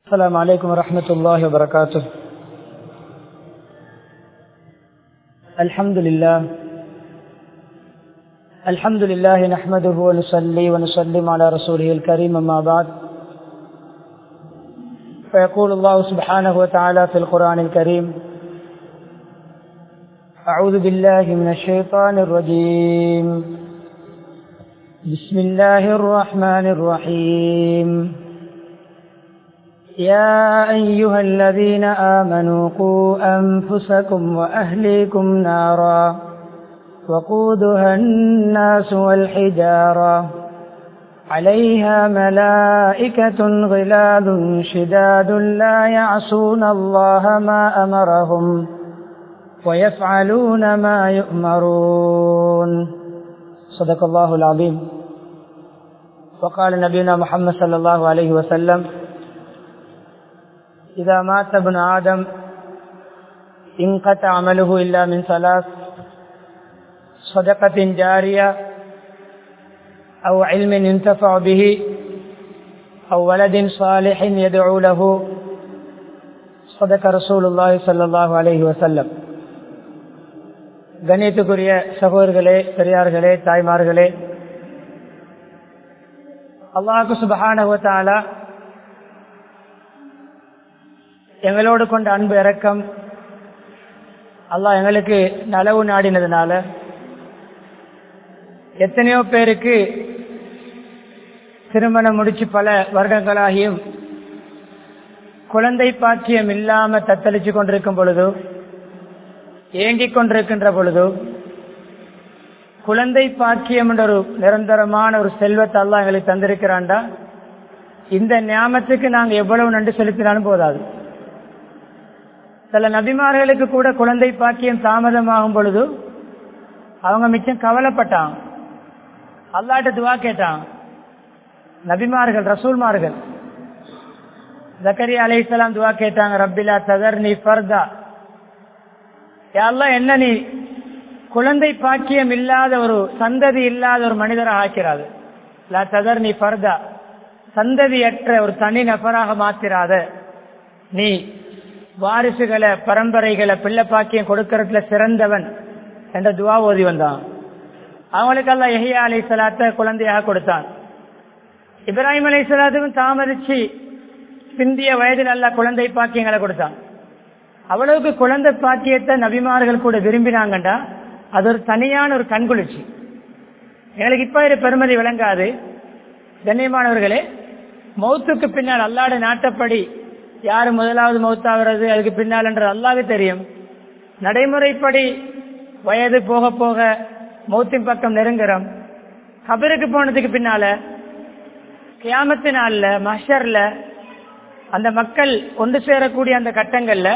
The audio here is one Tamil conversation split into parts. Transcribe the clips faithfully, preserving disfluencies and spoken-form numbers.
السلام عليكم ورحمة الله وبركاته. الحمد لله الحمد لله نحمده ونصلي ونسلم على رسوله الكريم، أما بعد فيقول الله سبحانه وتعالى في القرآن الكريم: أعوذ بالله من الشيطان الرجيم، بسم الله الرحمن الرحيم. يا أيها الذين آمنوا قوا أنفسكم وأهليكم نارا وقودها الناس والحجارة عليها ملائكة غلاظ شداد لا يعصون الله ما أمرهم ويفعلون ما يؤمرون. صدق الله العظيم. وقال نبينا محمد صلى الله عليه وسلم: إذا مات ابن آدم انقطع عمله إلا من ثلاث: صدقة جارية أو علم ينتفع به أو ولد صالح يدعو له. صدق رسول الله صلى الله عليه وسلم. கண்ணியத்துக்குரிய சகோதரர்களே, பெரியார்களே, தாய்மார்களே, அல்லாஹ் சுப்ஹானஹு வ தஆலா எங்களோடு கொண்ட அன்பு இரக்கம், அல்லாஹ் எங்களுக்கு நலவு நாடினதுனால எத்தனையோ பேருக்கு திருமணம் முடிச்சு பல வருடங்களாகியும் குழந்தை பாக்கியம் இல்லாம தத்தளிச்சு கொண்டிருக்கும் பொழுது, ஏங்கிக் கொண்டிருக்கின்ற பொழுது, குழந்தை பாக்கியம் என்ற ஒரு நிரந்தரமான ஒரு செல்வத்தை அல்லாஹ் எங்களுக்கு தந்திருக்கிறான்டா, இந்த ஞாபகத்துக்கு நாங்க எவ்வளவு நன்றி செலுத்தினாலும் போதாது. சில நபிமார்களுக்கு கூட குழந்தை பாக்கியம் தாமதமாகும் பொழுது அவங்க மிச்சம் கவலைப்பட்டாங்க, அல்லாஹ்ட்ட துஆ கேட்டாங்க. நபிமார்கள், ரசூல்மார்கள், ஜக்கரியா அலைஹிஸ்ஸலாம் துஆ கேட்டாங்க: ரப்பிலா ததர்னி ஃபர்தா, யா அல்லாஹ் என்ன நீ குழந்தை பாக்கியம் இல்லாத ஒரு சந்ததி இல்லாத ஒரு மனிதராக ஆக்கிறாது. லா ததர்னி ஃபர்தா, சந்ததியற்ற ஒரு தனி நபராக மாத்திராத, நீ வாரிசுகளை, பரம்பரைகளை, பிள்ளை பாக்கியம் கொடுக்கறதுல சிறந்தவன் என்ற துவா ஓதி வந்தான். அவங்களுக்கு அல்லாஹ் யஹ்யா அலைஹிஸ்ஸலாத்தை குழந்தையாக கொடுத்தான். இப்ராஹிம் அலைஹிஸ்ஸலாத்துக்கும் தாமதிச்சு பிந்திய வயதில் அல்லாஹ் குழந்தை பாக்கியங்களை கொடுத்தான். அவ்வளவுக்கு குழந்தை பாக்கியத்தை நபிமார்கள் கூட விரும்பினாங்கண்டா அது ஒரு தனியான ஒரு கண்குளிர்ச்சி. எங்களுக்கு இப்ப இது பெருமதி விளங்காது. கண்ணியமானவர்களே, மௌத்துக்கு பின்னால் அல்லாஹ்வுடைய நாட்டப்படி யாரு முதலாவது மௌத்தாகிறது, அதுக்கு பின்னால் என்ற அல்லாஹ்வுக்கு தெரியும். நடைமுறைப்படி வயது போக போக மௌத்தின் பக்கம் நெருங்குறோம். கபருக்கு போனதுக்கு பின்னால கியாமத்து நாள்ல, மஹ்ஷர்ல, அந்த மக்கள் ஒன்று சேரக்கூடிய அந்த கட்டங்கள்ல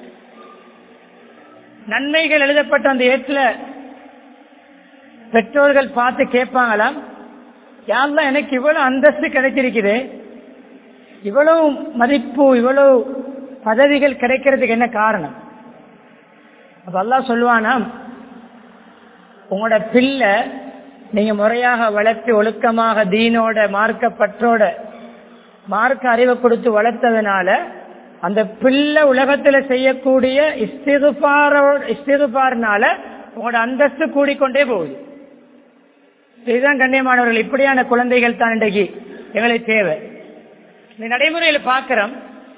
நன்மைகள் எழுதப்பட்ட அந்த ஏற்றுல பெற்றோர்கள் பார்த்து கேட்பாங்களாம்: யா அல்லாஹ், எனக்கு இவ்வளவு அந்தஸ்து கிடைச்சிருக்குது, இவ்வளவு மதிப்பு, இவ்வளவு பதவிகள் கிடைக்கிறதுக்கு என்ன காரணம்? அப்ப அல்லாஹ் சொல்லுவானாம், உங்களோட பிள்ளை நீங்க முறையாக வளர்த்து ஒழுக்கமாக தீனோட மார்க்க பற்றோட மார்க்க அறிவை கொடுத்து வளர்த்ததுனால அந்த பிள்ளை உலகத்துல செய்யக்கூடிய இஸ்திகுஃபாரோ இஸ்திகுஃபார்னால உங்களோட அந்தஸ்து கூடிக்கொண்டே போகுது. இதுதான் கண்ணியமானவர்கள், இப்படியான குழந்தைகள் தான் இன்றைக்கு எங்களுக்கு தேவை. இந்த நடைமுறையில பார்க்கிறோம்,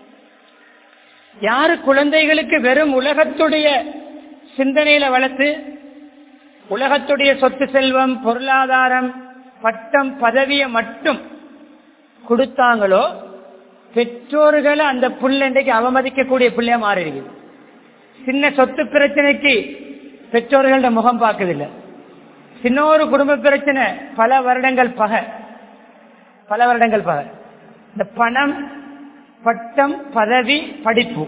யாரு குழந்தைகளுக்கு வெறும் உலகத்துடைய சிந்தனையில வளர்த்து உலகத்துடைய சொத்து செல்வம், பொருளாதாரம், பட்டம், பதவியை மட்டும் கொடுத்தாங்களோ பெற்றோர்களை அந்த புள்ள இன்றைக்கு அவமதிக்கக்கூடிய பிள்ளையா மாறி இருக்குது. சின்ன சொத்து பிரச்சனைக்கு பெற்றோர்களோட முகம் பார்க்கதில்லை. சின்ன ஒரு குடும்ப பிரச்சனை பல வருடங்கள் பகை, பல வருடங்கள் பகை. இந்த பணம், பட்டம், பதவி, படிப்பு,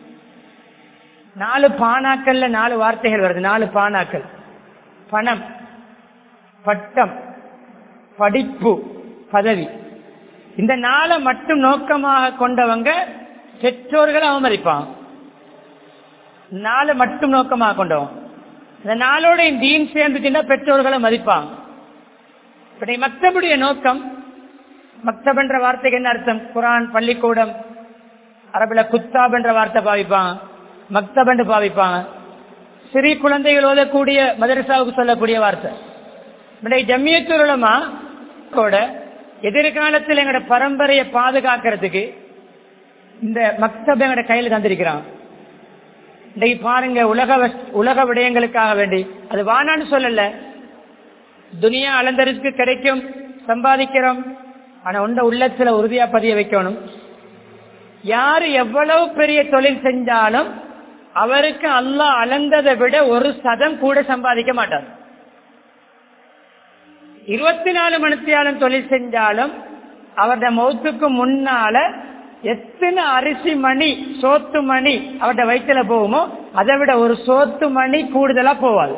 நாலு பானாக்கள்ல நாலு வார்த்தைகள் வருது. நாலு பானாக்கள்: பணம், பட்டம், படிப்பு, பதவி. இந்த நாளை மட்டும் நோக்கமாக கொண்டவங்க பெற்றோர்களை அவமதிப்பாங்க. நாளை மட்டும் நோக்கமாக கொண்டவங்க இந்த நாளோட தீன் சேர்ந்துச்சுன்னா பெற்றோர்களை மதிப்பாங்க. மக்தபுடைய நோக்கம், மக்தப் என்ற வார்த்தைக்கு என்ன அர்த்தம்? குரான், பள்ளிக்கூடம், அரபுல குத்தாப் என்ற வார்த்தை பாவிப்பாங்க, மக்தப் என்று பாவிப்பாங்க. சிறு குழந்தைகள் ஓதக்கூடிய மதரசாவுக்கு சொல்லக்கூடிய வார்த்தை. ஜம்மியத்துல் உலமா கூட எதிர்காலத்தில் எங்களோட பரம்பரையை பாதுகாக்கிறதுக்கு இந்த மக்தப் எங்களோட கையில் தந்திருக்கிறான். இன்றைக்கு பாருங்க, உலக உலக விடயங்களுக்காக வேண்டி அது வானான்னு சொல்லல, துனியா அளந்தருக்கு கிடைக்கும், சம்பாதிக்கிறோம். ஆனா உண்ட உள்ளத்துல உறுதியா பதிய வைக்கணும். யாரு எவ்வளவு பெரிய தொழில் செஞ்சாலும் அவருக்கு அல்லாஹ் அளந்ததை விட ஒரு சதம் கூட சம்பாதிக்க மாட்டார். இருபத்தி நாலு மணித்தியாலும் தொழில் செஞ்சாலும் அவருடைய மௌத்துக்கு முன்னால எத்தனை அரிசி மணி சோத்து மணி அவருடைய வயிற்றுல போகுமோ அதை விட ஒரு சோத்து மணி கூடுதலா போவாது.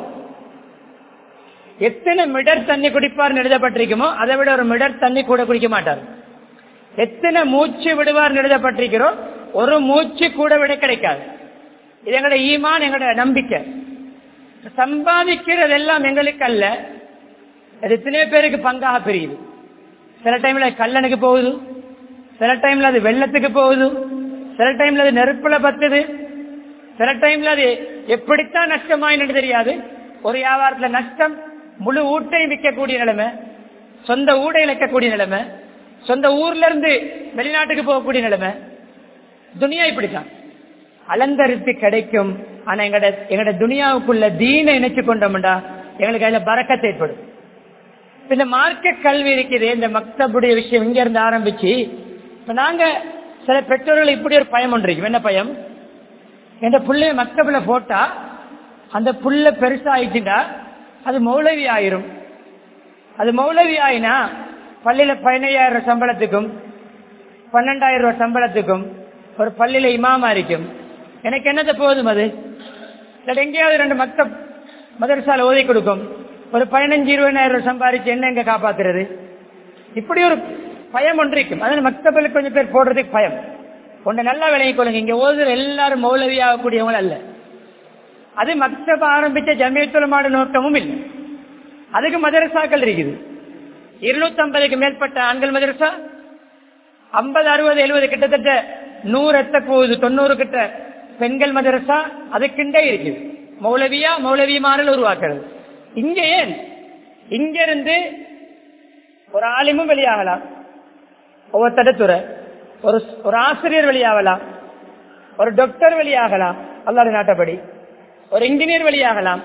எத்தனை மிடர் தண்ணி குடிப்பார் எழுதப்பட்டிருக்குமோ அதை விட ஒரு மிடர் தண்ணி கூட குடிக்க மாட்டார். எத்தனை மூச்சு விடுவார் எழுதப்பட்டிருக்கிறோம், ஒரு மூச்சு கூட விட கிடைக்காது. இது எங்களோட ஈமான், எங்களோட நம்பிக்கை. சம்பாதிக்கிறது எல்லாம் எங்களுக்கு அல்ல, எத்தனையோ பேருக்கு பங்காக பிரியுது. சில டைம்ல கல்லனுக்கு போகுது, சில டைம்ல அது வெள்ளத்துக்கு போகுது, சில டைம்ல அது நெருப்புல பத்துது, சில டைம்ல அது எப்படித்தான் நஷ்டமாயின்னு தெரியாது. ஒரு வியாபாரத்துல நஷ்டம், முழு ஊட்டையும் விற்கக்கூடிய நிலைமை, சொந்த ஊடை இழக்கக்கூடிய நிலைமை, சொந்த ஊர்ல இருந்து வெளிநாட்டுக்கு போகக்கூடிய நிலைமை. துனியா இப்படித்தான் அலந்தரித்து கிடைக்கும். ஆனா எங்கட எங்கட துனியாவுக்குள்ள தீனை இணைச்சு கொண்டோம்டா எங்களுக்கு அதுல பரக்கத்து ஏற்படும். இந்த மார்க்க கல்வி இருக்குது, இந்த மக்தபுடைய விஷயம் இங்க இருந்து ஆரம்பிச்சு நாங்க சில பெற்றோர்கள் இப்படி ஒரு பயம் ஒன்று இருக்கும். என்ன பயம்? எந்த புள்ளைய மக்தபுல போட்டா அந்த புள்ள பெருசாயிட்டுண்டா அது மௌலவி ஆயிரும். அது மௌலவி ஆயினா பள்ளியில பதினையாயிரம் சம்பளத்துக்கும் பன்னெண்டாயிரம் ரூபாய் சம்பளத்துக்கும் ஒரு பள்ளியில இமாமா இருக்கும். எனக்கு என்னது போதும்? அது எங்கேயாவது ரெண்டு மக்தப் மதரசால ஓதி கொடுக்கும், ஒரு பதினஞ்சு இருபதாயிரம் ரூபாய் சம்பாதிச்சு என்ன எங்க காப்பாத்துறது? இப்படி ஒரு பயம் ஒன்று இருக்கும். அதனால மக்தபில் கொஞ்சம் பேர் போடுறதுக்கு பயம். ஒன்று நல்லா விளங்கிக் கொள்ளுங்க, இங்க ஓதுற எல்லாரும் மௌலவி ஆகக்கூடியவங்க அல்ல. அது மக்தப் ஆரம்பிச்ச ஜமியத்துல் உலமாவோட நோக்கமும் இல்லை. அதுக்கு மதரசாக்கள் இருக்குது. இருநூத்தி ஐம்பதுக்கு மேற்பட்ட ஆண்கள் மதரசா, ஐம்பது அறுபது எழுபது கிட்டத்தட்ட நூறு எத்த போகுது, தொண்ணூறு கிட்ட பெண்கள் மதரசா அதுக்கிண்டே இருக்குது. மௌலவியா மௌலவிமாரில் உருவாக்குறது. இங்க ஏன் இங்க இருந்து ஒரு ஆலிமும் வெளியாகலாம், ஒவ்வொருத்தட துறை, ஒரு ஒரு ஆசிரியர் வெளியாகலாம், ஒரு டாக்டர் வெளியாகலாம் அல்லாஹ்வுடைய நாட்டப்படி, ஒரு இன்ஜினியர் வெளியாகலாம்,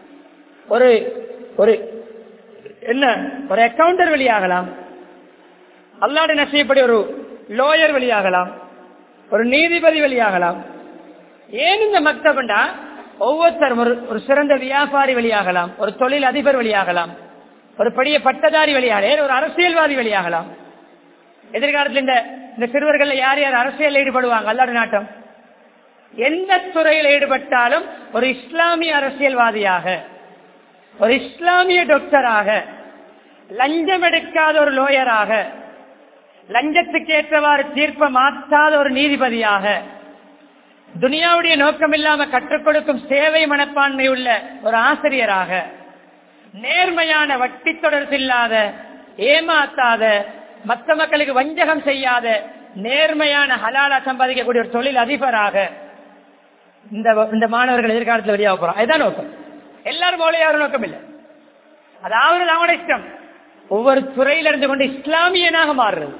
ஒரு ஒரு என்ன ஒரு அக்கவுண்டர் வெளியாகலாம், அல்லாஹ்வுடைய நசியப்படி ஒரு லோயர் வெளியாகலாம், ஒரு நீதிபதி வெளியாகலாம். ஏன் இந்த மக்தபண்டா ஒவ்வொருத்தரும் ஒரு ஒரு சிறந்த வியாபாரி வெளியாகலாம், ஒரு தொழில் அதிபர் வெளியாகலாம், ஒரு பெரிய பட்டதாரி வெளியாகலாம், ஒரு அரசியல்வாதி வெளியாகலாம். எதிர்காலத்தில் இந்த இந்த சிறுவர்கள் யார் யார் அரசியல் ஈடுபடுவாங்க? அல்லாஹ்வுடைய நாட்டம். எந்த துறையில் ஈடுபட்டாலும் ஒரு இஸ்லாமிய அரசியல்வாதியாக, ஒரு இஸ்லாமிய டாக்டராக, லஞ்சம் எடுக்காத ஒரு லோயராக, லஞ்சத்துக்கு ஏற்றவாறு தீர்ப்ப மாற்றாத ஒரு நீதிபதியாக, துனியாவுடைய நோக்கம் இல்லாம கற்றுக் கொடுக்கும் சேவை மனப்பான்மை உள்ள ஒரு ஆசிரியராக, நேர்மையான வட்டி தொடர்பில்லாத, ஏமாத்தாத, மற்ற மக்களுக்கு வஞ்சகம் செய்யாத, நேர்மையான ஹலாலா சம்பாதிக்கக்கூடிய ஒரு தொழில் அதிபராக இந்த இந்த மாணவர்கள் எதிர்காலத்தில் வெளியாக போறோம். அதுதான் நோக்கம். எல்லாரும் போல யாரும் நோக்கம் இல்லை. அதாவது அவங்களோட இஷ்டம். ஒவ்வொரு துறையில இருந்து கொண்டு இஸ்லாமியனாக மாறுறது.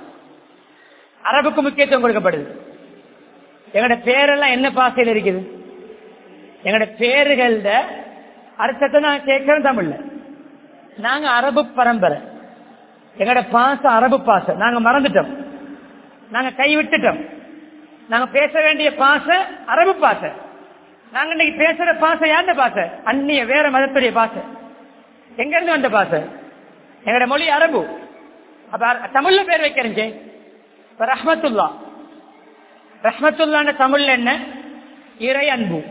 அரபுக்கு முக்கியத்துவம் கொடுக்கப்படுது. எங்களோட பேரெல்லாம் என்ன பாசையில் இருக்குது? எங்களோட பேருகள அர்த்தத்தை நாங்க கேட்கிறோம் தமிழ்ல. நாங்க அரபு பரம்பரை, எங்களோட பாசம் அரபு பாசம் நாங்க மறந்துட்டோம், நாங்க கைவிட்டுட்டோம். நாங்க பேச வேண்டிய பாச அரபு பாச. நாங்க இன்னைக்கு பேசுற பாச யாருந்த பாச? அந்நிய வேற மதத்துடைய பாச. எங்க இருந்து வந்த பாச? எங்களோட மொழி அரபு. அப்ப தமிழ்ல பேர் வைக்கிறேன் ரஹ்மத்துல்லா. ரஹ்மத்துல்லான தமிழ்ல என்ன? இறை அன்பு.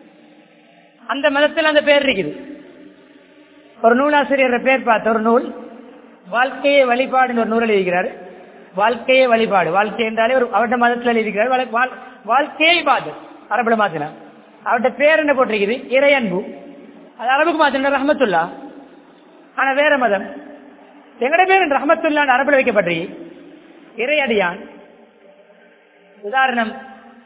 அந்த மதத்தில் அந்த பேர் இருக்குது. ஒரு நூலாசிரியர் பேர் பார்த்த ஒரு நூல் வாழ்க்கையை வழிபாடுன்னு ஒரு நூல் எழுதிக்கிறாரு. வாழ்க்கையே வழிபாடு, வாழ்க்கை என்றாலே ஒரு அவருடைய மதத்தில் எழுதிக்கிறார். வாழ்க்கையை பாது அரபுல மாத்தினா அவருடைய பேர் என்ன போட்டிருக்குது? இறை அன்பு. அது அரபுக்கு மாத்தின ரஹ்மத்துல்லா. ஆனா வேற மதம். எங்கட பேர் ரஹ்மத்துல்லா அரபுல வைக்கப்பட்டிருக்கு. இறை அடியான். உதாரணம்,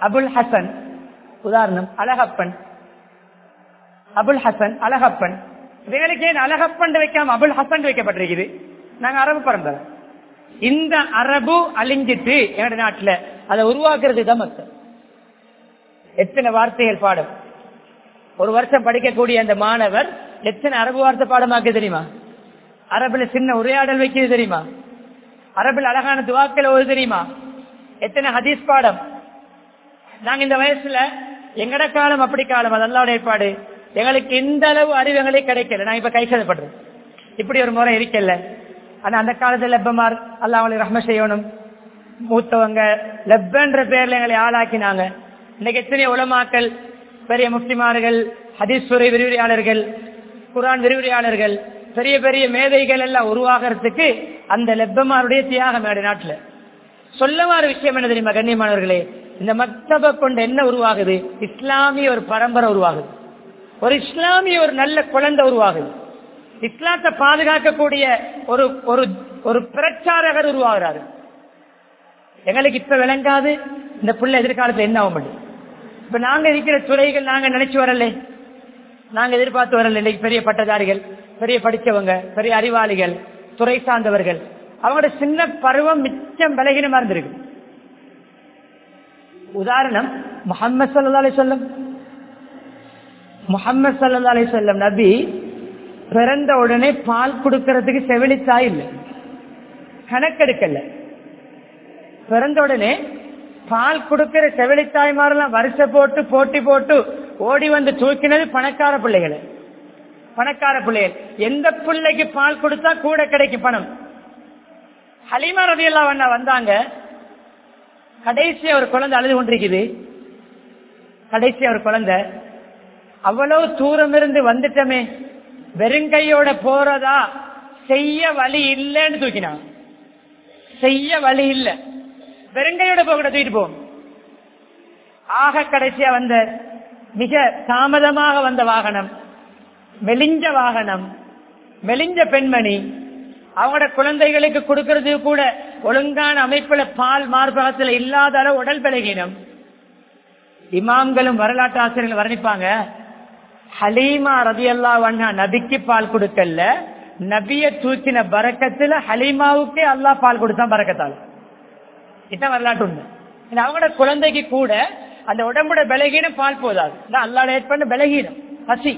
அபுல் ஹசன், உதாரணம் அழகப்பன், அபுல் ஹசன் அழகப்பன். இவைகளுக்கு ஏன் அழகப்பன் வைக்காம அபுல் ஹசன் வைக்கப்பட்டிருக்குது? நாங்க அரபு பரம்பரை. இந்த அரபு அழிஞ்சிட்டு எங்க நாட்டுல அதை உருவாக்குறது தான் மக்கள். எத்தனை வார்த்தைகள் பாடம் ஒரு வருஷம் படிக்கக்கூடிய அந்த மாணவர் எத்தனை அரபு வார்த்தை பாடமாக்க தெரியுமா? அரபுல சின்ன உரையாடல் வைக்கிறது தெரியுமா? அரபுல அழகான துவாக்கள் ஓது தெரியுமா? எத்தனை ஹதீஸ் பாடம். நாங்க இந்த வயசுல எங்கட காலம் அப்படி காலம், அது அல்லாஹ்வுடைய ஏற்பாடு. எங்களுக்கு இந்த அளவு அறிவு எங்களுக்கு கிடைக்கல. நான் இப்ப கை செய்யப்படுறேன், இப்படி ஒரு முறை இருக்கல. ஆனா அந்த காலத்துல லெப்பமார் அல்லாஹ் அவங்களுக்கு ரஹ்மத் செய்யணும், மூத்தவங்க லெப்பன்ற பேர்ல எங்களை ஆளாக்கினாங்க. இன்னைக்கு எத்தனை உலமாக்கள், பெரிய முஃப்திமார்கள், ஹதீஸ் துறை விரிவுரையாளர்கள், குர்ஆன் விரிவுரையாளர்கள், பெரிய பெரிய மேதைகள் எல்லாம் உருவாகிறதுக்கு அந்த லெப்பமாருடைய தியாகம் என்னுடைய நாட்டுல. சொல்லமாறு விஷயம் என்ன தெரியுமா கண்ணியமானவர்களே? இந்த மக்தபை கொண்டு என்ன உருவாகுது? இஸ்லாமிய ஒரு பரம்பரை உருவாகுது, ஒரு இஸ்லாமிய ஒரு நல்ல குழந்தை உருவாகுது, இஸ்லாத்தை பாதுகாக்கக்கூடிய ஒரு ஒரு பிரச்சாரகர் உருவாகிறாரு. எங்களுக்கு இப்ப விளங்காது இந்த புள்ள எதிர்காலத்துல என்ன ஆக முடியும். இப்ப நாங்க இருக்கிற துறைகள் நாங்க நினைச்சு வரல, நாங்க எதிர்பார்த்து வரல. இன்னைக்கு பெரிய பட்டதாரிகள், பெரிய படித்தவங்க, பெரிய அறிவாளிகள், துறை சார்ந்தவர்கள், அவங்களோட சின்ன பருவம் மிச்சம் பலகீனமா இருந்திருக்கு. உதாரணம் முஹம்மது ஸல்லல்லாஹு அலைஹி வஸல்லம். முஹம்மது ஸல்லல்லாஹு அலைஹி வஸல்லம் நபி பிறந்த உடனே பால் கொடுக்கறதுக்கு செவிலித்தாய் இல்லை, கணக்கெடுக்கல. பிறந்த உடனே பால் கொடுக்கிற செவிலித்தாய் மாதிரிலாம் வருஷ போட்டு போட்டி போட்டு ஓடி வந்து தூக்கினது பணக்கார பிள்ளைகளை. பணக்கார பிள்ளைகள் எந்த பிள்ளைக்கு பால் கொடுத்தா கூட கிடைக்கும் பணம். ஹலீமா ரலியல்லாஹு அன்ஹா வந்தாங்க. கடைசியா ஒரு குழந்தை அழுது கொண்டிருக்குது. கடைசியா ஒரு குழந்தை, அவ்வளவு தூரம் இருந்து வந்துட்டமே, வெறுங்கையோட போறதா, செய்ய வழி இல்லைன்னு தூக்கினான். செய்ய வழி இல்ல, வெறுங்கையோட போக தூக்கிட்டு போகும். ஆக கடைசியா வந்த மிக தாமதமாக வந்த வாகனம், மெலிஞ்ச வாகனம், மெலிஞ்ச பெண்மணி, அவங்களோட குழந்தைகளுக்கு கொடுக்கறது கூட ஒழுங்கான அமைப்புல பால் மார்பகத்துல இல்லாத அளவு உடல் பலகீனம். இமாம்களும் வரலாற்று ஆசிரியர்கள் வர்ணிப்பாங்க, ஹலீமா ரலியல்லாஹு அன்ஹா நபிக்கு பால் கொடுக்கல, நபிய தூக்கின பரக்கத்துல ஹலீமாவுக்கே அல்லாஹ் பால் கொடுத்தான் பரக்கத்தால். இதான் வரலாற்று உண்மை. அவங்களோட குழந்தைக்கு கூட அந்த உடம்புட பலகீனம் பால் போதாது. அல்லாஹ் ஏற்பட்ட பலகீனம், பசி,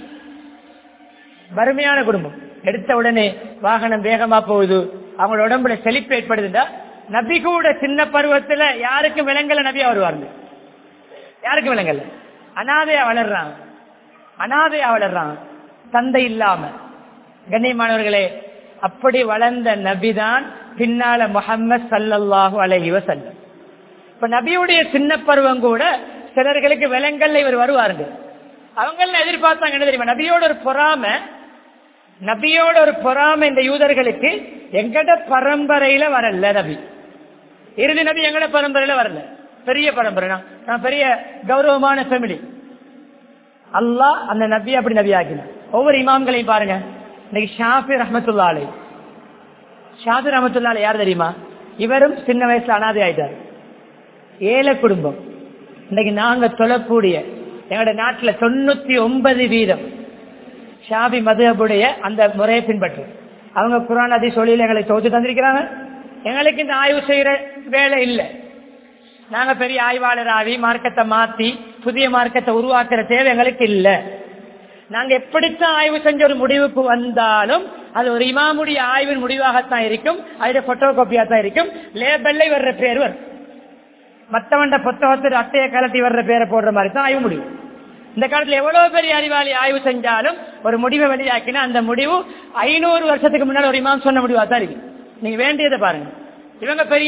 வறுமையான குடும்பம். எடுத்த உடனே வாகனம் வேகமா போகுது, அவங்களோட உடம்புல செழிப்பு ஏற்படுதுண்டா. நபி கூட சின்ன பருவத்துல யாருக்கு விலங்கல நபியா வருவாங்க, யாருக்கு விலங்கல்ல. அனாதையா வளர்றாங்க, அனாதையா வளர்றாங்க, தந்தை இல்லாம. கண்ணியமானவர்களே, அப்படி வளர்ந்த நபிதான் பின்னால முஹம்மது ஸல்லல்லாஹு அலைஹி வஸல்லம். இப்ப நபியுடைய சின்ன பருவம் கூட சிலர்களுக்கு விலங்கல்ல இவர் வருவார்கள். அவங்க எதிர்பார்த்தாங்க என்ன தெரியுமா? நபியோட ஒரு பொறாம, நபியோட ஒரு பொறாம இந்த யூதர்களுக்கு. எங்கட பரம்பரையில வரல நபி, இறுதி நபி எங்கட பரம்பரையில வரல, பெரிய பரம்பரை, நான் பெரிய கௌரவமான ஃபேமிலி. அல்லாஹ் அந்த நபி அப்படி நபி ஆக்கினார். ஒவ்வொரு இமாம்களையும் பாருங்க. இன்னைக்கு ஷாஃபி ரஹ்மத்துல்லாஹி அலைஹி, ஷாஃபி ரஹ்மத்துல்லாஹி அலைஹி யார் தெரியுமா? இவரும் சின்ன வயசுல அனாதை ஆயிட்டார். ஏழை குடும்பம். இன்னைக்கு நாங்க தொழக்கூடிய எங்களோட நாட்டுல தொண்ணூத்தி ஒன்பது வீதம் ஷாஃபி மதுஹபுடைய அந்த முறையை பின்பற்றும். அவங்க குர்ஆன் ஹதீஸ் சொல்லில எங்களை தோத்து தந்திருக்கிறாங்க. எங்களுக்கு இந்த ஆய்வு செய்யற வேலை இல்லை. நாங்க பெரிய ஆய்வாளர் ஆவி மார்க்கத்தை மாத்தி புதிய மார்க்கத்தை உருவாக்குற தேவை எங்களுக்கு இல்ல. நாங்க எப்படித்தான் ஆய்வு செஞ்ச ஒரு முடிவுக்கு வந்தாலும் அது ஒரு இமாமுடைய ஆய்வின் முடிவாகத்தான் இருக்கும், அதோட போட்டோ காப்பியா தான் இருக்கும். லேபல்ல வர்ற பேர் வரும், மத்தவண்ட புத்தகத்தில் அட்டையை கலட்டி வர்ற பேரை போடுற மாதிரி தான் ஆய்வு முடிவு. இந்த காலத்துல எவ்வளவு பெரிய அறிவாளி ஆய்வு செஞ்சாலும் ஒரு முடிவை வெளியாக்கினா அந்த முடிவு ஐநூறு வருஷத்துக்கு முன்னாடி ஒரு இமாம் சொன்ன முடிவா தான் இருக்கு. நீங்க வேண்டியதை பாருங்க. இவங்க பெரிய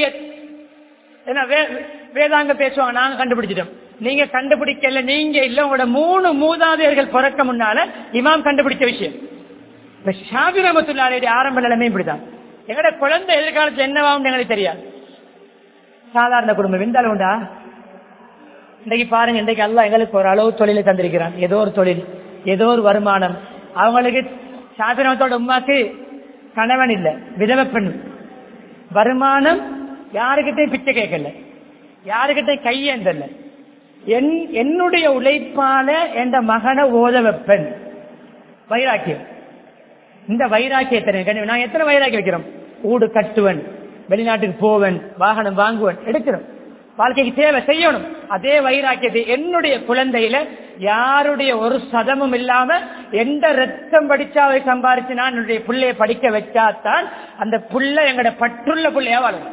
வேதாங்க பேசுவாங்க, நாங்க கண்டுபிடிச்சிட்டோம். நீங்க கண்டுபிடிக்கல, நீங்க இல்ல, உங்களோட மூணு மூதாதையர்கள் பிறக்க முன்னால இமாம் கண்டுபிடிச்ச விஷயம். ஷாஃபி ரஹ்மத்துல்லாஹி அலைஹி ஆரம்ப நிலைமை இப்படிதான். எங்கட குழந்தை எதிர்காலத்துல என்னவாகும் எங்களுக்கு தெரியாது. சாதாரண குடும்பம் விந்தாலும் உண்டா? இன்றைக்கு பாருங்க, இன்றைக்கு அல்லாஹ் எங்களுக்கு ஒரு அளவு தொழிலை தந்திருக்கிறான். ஏதோ ஒரு தொழில், ஏதோ ஒரு வருமானம். அவங்களுக்கு ஷாஃபி ரஹ்மத்தோட உம்மாக்கு கணவன் இல்ல, விதவை பெண், வருமானம், யாருக்கிட்டையும் பிச்சை கேட்கல, யாருக்கிட்டையும் கையேந்தல்ல. என்னுடைய உழைப்பால என்ற மகனை ஓத வைப்பேன். வைராக்கியம். இந்த வைராக்கியத்தை நான் எத்தனை வைராக்கியம் வைக்கிறோம்? ஊடு கட்டுவன், வெளிநாட்டுக்கு போவன், வாகனம் வாங்குவன், எடுக்கிறோம். வாழ்க்கைக்கு தேவை செய்யணும். அதே வைராக்கியத்தை என்னுடைய குழந்தையில யாருடைய ஒரு சதமும் இல்லாம எந்த ரத்தம் படிச்சாவை சம்பாதிச்சு நான் என்னுடைய பிள்ளைய படிக்க வச்சாத்தான் அந்த புள்ள எங்கட பற்றுள்ள பிள்ளையா வாழும்.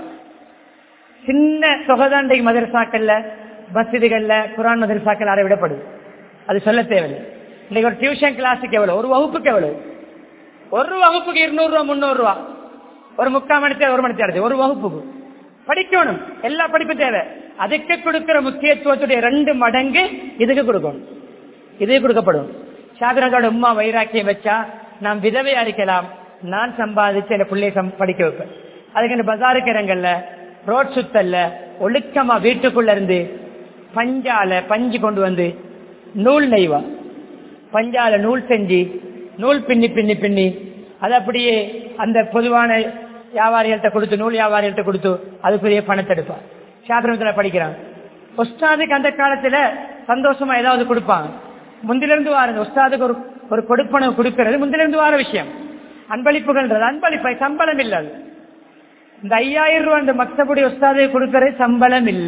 சின்ன தொகைதாண்டை மதரசாக்கள்ல, மஸ்ஜிதுகள்ல, குரான் மதரசாக்கள் அறை விடப்படுது. அது சொல்ல தேவையில்லை. இன்னைக்கு ஒரு டியூஷன் கிளாஸுக்கு எவ்வளவு? ஒரு வகுப்புக்கு எவ்வளவு? ஒரு வகுப்புக்கு இருநூறு ரூபா முன்னூறு ரூபா. ஒரு முக்கால் மணி தேவை, ஒரு மணி தேவை. ஒரு வகுப்புக்கு படிக்கணும். எல்லா படிப்பு தேவை. அதுக்கு கொடுக்கிற முக்கியத்துவத்துடைய ரெண்டு மடங்கு இதுக்கு கொடுக்கணும். இதுக்கு கொடுக்கப்படும். ஷாபிராஜோட உம்மா வைராக்கியம் வச்சா நாம் விதவையா இருக்கலாம், நான் சம்பாதிச்சு என் பிள்ளைய படிக்க வைப்பேன். அதுக்கு இந்த பஜாருக்கு இடங்கள்ல, ரோட் சுத்தல்ல, ஒழுக்கமா வீட்டுக்குள்ள இருந்து பஞ்சால பஞ்சு கொண்டு வந்து நூல் நெய்வா, பஞ்சால நூல் செஞ்சு நூல் பின்னி பின்னி பின்னி அது அப்படியே அந்த பொதுவான வியாபாரிகள்கிட்ட கொடுத்து, நூல் வியாபாரிகள்கிட்ட கொடுத்து அதுக்குரிய பணத்தை எடுப்பான். சாத்திரத்துல படிக்கிறான். உஸ்தாதுக்கு அந்த காலத்துல சந்தோஷமா ஏதாவது கொடுப்பாங்க. முந்திலிருந்து வார உஸ்தாதுக்கு ஒரு ஒரு கொடுப்பணம் கொடுக்கிறது முந்திலிருந்து வார விஷயம். அன்பளிப்புகள்ன்றது அன்பளிப்பை சம்பளம் இல்லாது. இந்த ஐயாயிரம் ரூபாய் இந்த மக்தபுடைய உஸ்தாதுக்கு கொடுக்கறது சம்பளம் இல்ல.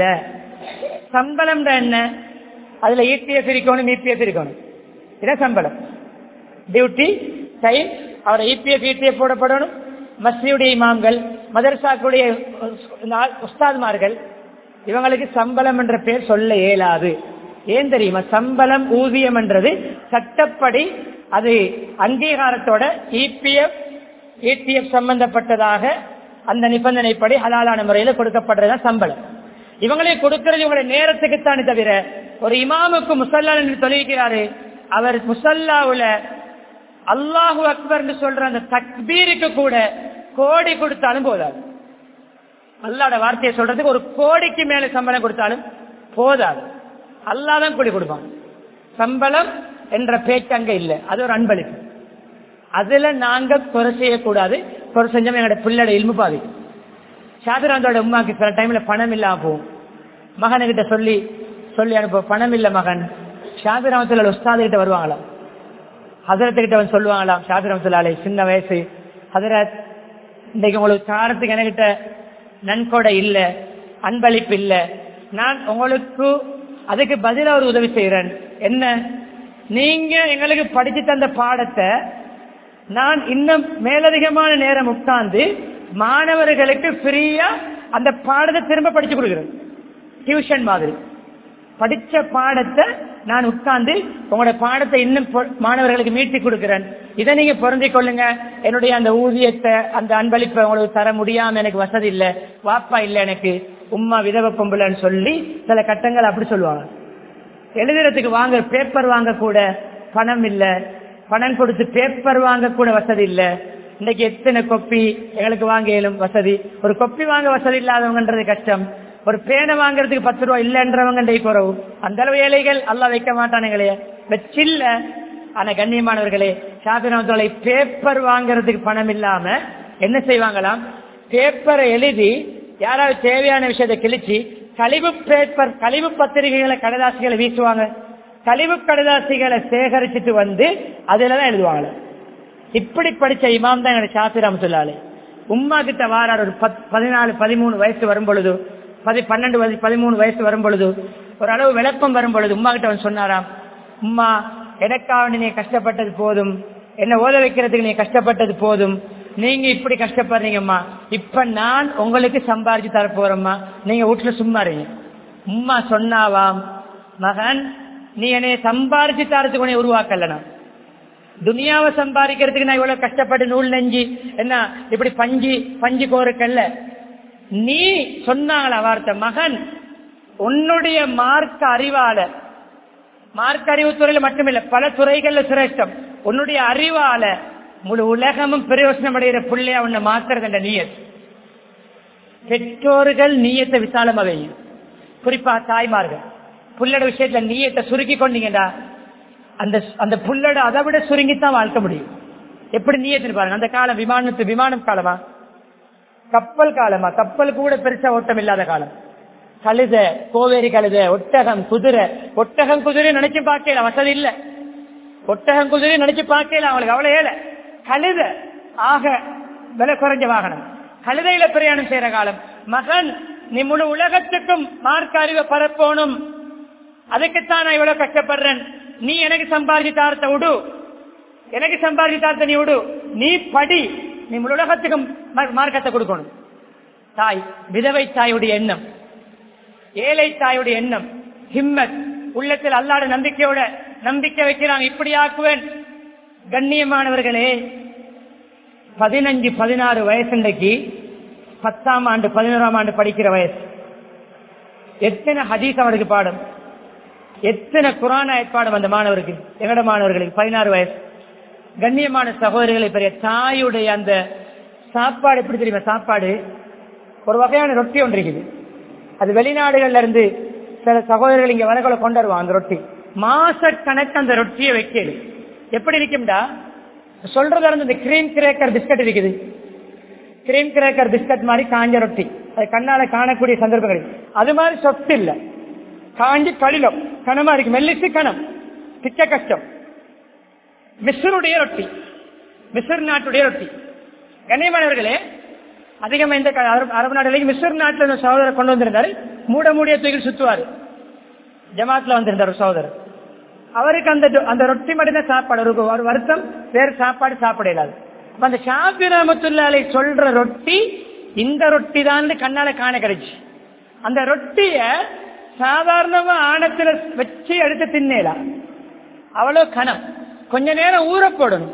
சம்பளம் என்ன? அதுல இபிஎஃப் இருக்கணும், இபிஎஃப் இருக்கணும். இதான் சம்பளம். டியூட்டி டைம், அவரை இபிஎஃப் இபிஎஃப் போடப்படணும். மஸ்ஜிதுடைய இமாம்கள், மதரசாக்குடைய உஸ்தாத்மார்கள், இவங்களுக்கு சம்பளம் என்ற பேர் சொல்ல இயலாது. ஏன் தெரியுமா? சம்பளம் ஊதியம் என்றது சட்டப்படி அது அங்கீகாரத்தோட இபிஎஃப் இடிஎஃப் சம்பந்தப்பட்டதாக அந்த நிபந்தனைப்படி ஹலாலான முறையில் கொடுக்கப்படுறதுதான் சம்பளம். இவங்களே கொடுக்கிறது இவங்களுடைய நேரத்துக்குத்தானே தவிர, ஒரு இமாமுக்கு முசல்லா என்று சொல்லியிருக்கிறாரு, அவர் முசல்லாவுல அல்லாஹு அக்பர் என்று சொல்ற அந்த தக்பீருக்கு கூட கோடி கொடுத்தாலும் போதாது. அல்லாஹ்வுடைய வார்த்தையை சொல்றதுக்கு ஒரு கோடிக்கு மேல சம்பளம் கொடுத்தாலும் போதாது. அல்லாஹ் தான் கூலி கொடுப்பான். சம்பளம் என்ற பேச்சு அங்க இல்லை. அது ஒரு அன்பளிப்பு. அதுல நாங்க குறை செய்யக்கூடாது. குறை செஞ்சோம் எங்களோட பிள்ளோட இல்மு பாதிக்கும். ஷாபிராந்தோட உமாக்கு சில டைம்ல பணம் இல்லாம போகும். மகனுகிட்ட சொல்லி சொல்லி அனுப்ப, பணம் இல்ல மகன். ஷாபிராமத்துல உஸ்தாது கிட்ட வருவாங்களாம், ஹசரத்துக்கிட்ட வந்து சொல்லுவாங்களாம், ஷாபிராமத்துலாலே சின்ன வயசு ஹசரத், இன்னைக்கு உங்களுக்கு காரத்துக்கு என்கிட்ட நன்கொடை இல்ல, அன்பளிப்பு இல்ல, நான் உங்களுக்கு அதுக்கு பதிலா ஒரு உதவி செய்யறேன். என்ன? நீங்க எங்களுக்கு படிச்சு தந்த பாடத்தை நான் இன்னும் மேலதிகமான நேரம் உட்கார்ந்து மாணவர்களுக்கு ஃப்ரீயா அந்த பாடத்தை திரும்ப படிச்சு கொடுக்கிறேன். டியூஷன் மாதிரி படிச்ச பாடத்தை நான் உட்கார்ந்து உங்களோட பாடத்தை இன்னும் மாணவர்களுக்கு மீட்டி கொடுக்கிறேன். இதை நீங்க பொருந்திக் கொள்ளுங்க. என்னுடைய அந்த ஊதியத்தை, அந்த அன்பளிப்பை உங்களுக்கு தர முடியாம எனக்கு வசதி இல்லை, வாப்பா இல்லை, எனக்கு உம்மா விதவ பொம்புலன்னு சொல்லி சில கட்டங்கள் அப்படி சொல்லுவாங்க. எழுதுறதுக்கு வாங்க பேப்பர் வாங்க கூட பணம் இல்லை, பணம் கொடுத்து பேப்பர் வாங்க கூட வசதி இல்லை. இன்னைக்கு எத்தனை கொப்பி எங்களுக்கு வாங்க இயலும் வசதி. ஒரு கொப்பி வாங்க வசதி இல்லாதவங்கன்றது கஷ்டம். ஒரு பேனை வாங்குறதுக்கு பத்து ரூபாய் இல்லைன்றவங்க குறவு. அந்த அளவு ஏழைகள் அல்லாஹ் வைக்க மாட்டானுங்களே, வச்சில்ல. ஆனா கண்ணியமானவர்களே, ஷாபிராமத்துலாலே பேப்பர் வாங்குறதுக்கு பணம் இல்லாம என்ன செய்வாங்களாம், பேப்பரை எழுதி யாராவது தேவையான விஷயத்தை கிழிச்சு கழிவு பேப்பர், கழிவு பத்திரிகைகளை, கடதாசிகளை வீசுவாங்க. கழிவு கடதாசிகளை சேகரிச்சுட்டு வந்து அதுலதான் எழுதுவாங்க. இப்படி படிச்ச இமாம் தான் எங்க ஷாபிராமத்துலாலே. உம்மா கிட்ட வாரார் ஒரு பதினாலு பதிமூணு வயசு வரும் பொழுது, பதி பன்னெண்டு வயசு பதிமூணு வயசு வரும் பொழுது, ஒரு அளவு விளக்கம் வரும் பொழுது உம்மா கிட்ட வந்து சொன்னாராம், உம்மா எனக்காக நீங்க கஷ்டப்பட்டது போதும், என்ன ஓத வைக்கிறதுக்கு நீங்க கஷ்டப்பட்டது போதும், நீங்க இப்படி கஷ்டப்படுறீங்கம்மா, இப்ப நான் உங்களுக்கு சம்பாரிச்சு தர போறேம்மா, நீங்க வீட்டுல சும்மா இருங்க. உம்மா சொன்னாவாம், மகன் நீ என்னைய சம்பாரிச்சு தரத்துக்கு உன்னை உருவாக்கலனா, துனியாவை சம்பாதிக்கிறதுக்கு நான் இவ்வளவு கஷ்டப்பட்டு நூல் நெஞ்சு என்ன இப்படி பஞ்சு பஞ்சு கோருக்கல்ல. நீ சொன்னாங்களா வார்த்தை, மகன் உன்னுடைய மார்க்க அறிவால, மார்க்க அறிவு துறையில மட்டுமில்ல பல துறைகள்ல சிரேஷ்டம், உன்னுடைய அறிவால முழு உலகமும் பிரயோசனம் அடைகிற பிள்ளையா உன்னை மாத்துறது என்ற நீயத். பெற்றோர்கள் நீயத்தை விசாலமா வையும். குறிப்பா தாய்மார்கள் புள்ளட விஷயத்துல நீயத்தை சுருக்கி கொண்டீங்கடா, அந்த அந்த புள்ளட அதை விட சுருங்கித்தான் வாழ்க்க முடியும். எப்படி நீயத்துன்னு பாருங்க. அந்த காலம் விமானத்து விமானம் காலமா, கப்பல் காலமா? கப்பல் கூட பெருசா ஓட்டம் இல்லாத காலம். கழுத, கோவேரி கழுத, ஒட்டகம், குதிரை. ஒட்டகம் குதிரை நினைச்சு பார்க்கல, வசதி இல்ல. ஒட்டகம் குதிரை நினைச்சு பார்க்கல, அவங்களுக்கு அவ்வளவு ஏழை. கழுத ஆக விலை குறைஞ்ச வாகனம். கழுதையில பிரயாணம் செய்யற காலம். மகன், நீ முழு உலகத்துக்கும் மார்க்க அறிவை பரப்போனும், அதுக்குத்தான் நான் இவ்வளவு கஷ்டப்படுறேன். நீ எனக்கு சம்பாதிச்சு தாரத்தை விடு, எனக்கு சம்பாதிச்சு தாரத்தை நீ விடு, நீ படி, நீ முழு உலகத்துக்கும் மார்க்கத்தை கொடுக்கணும். தாய், விதவை தாயுடைய எண்ணம், ஏழை தாயுடைய எண்ணம், ஹிம்மத், உள்ளத்தில் அல்லாட நம்பிக்கையோட நம்பிக்கை வைக்கிறாங்க, இப்படி ஆக்குவேன். கண்ணியமானவர்களே, பதினஞ்சு பதினாறு வயசுக்கு பத்தாம் ஆண்டு பதினோராம் ஆண்டு படிக்கிற வயசு. எத்தனை ஹதீஸ் அவருக்கு பாடம், எத்தனை குர்ஆன் ஆயத் பாடம் அந்த மாணவருக்கு, எங்கட மாணவர்களுக்கு பதினாறு வயசு. கண்ணியமான சகோதரிகளை, பெரிய தாயுடைய அந்த சாப்பாடு எப்படி தெரியுமா? சாப்பாடு ஒரு வகையான ரொட்டி ஒன்று இருக்குது. அது வெளிநாடுகள்ல இருந்து சில சகோதரர்கள் இங்க வரகளை கொண்டு வருவாங்க. அந்த ரொட்டி மாசக்கணக்கு அந்த ரொட்டியை வைக்கிறது. எப்படி இருக்கும்டா, சொல்றதா இருந்து இந்த கிரீம் கிரேக்கர் பிஸ்கட் இருக்குது. கிரீம் கிரேக்கர் பிஸ்கட் மாதிரி காஞ்ச ரொட்டி, அது கண்ணால காணக்கூடிய சந்தர்ப்பங்கள். அது மாதிரி சொத்து இல்ல, காஞ்சி கடிலம் கனமா இருக்கு, மெல்லிசு கணம், பிச்ச கஷ்டம். மிஸ்ருடைய ரொட்டி, மிஸ்ர் நாட்டுடைய ரொட்டி. கண்ணியமானவர்களே, அதிகமா இந்த அரபு நாடுகளுக்கு மிஸ்ர் நாட்டுல சகோதரர் கொண்டு வந்திருந்தாரு. மூட மூடிய தூக்கி சுத்துவாரு. ஜமாத்ல வந்திருந்தார் சகோதரர். அவருக்கு அந்த அந்த ரொட்டி மட்டும்தான் சாப்பாடு, ஒரு வருத்தம் வேறு சாப்பாடு சாப்பிட இல்லாது. அந்த ஷாஃபி ரஹ்மத்துல்லாஹி அலைஹி சொல்ற ரொட்டி இந்த ரொட்டி தான் கண்ணால காண கிடைச்சு. அந்த ரொட்டிய சாதாரணமா ஆணத்துல வச்சு எடுத்து தின்னலாம், அவ்வளவு கனம். கொஞ்ச நேரம் ஊற போடணும்,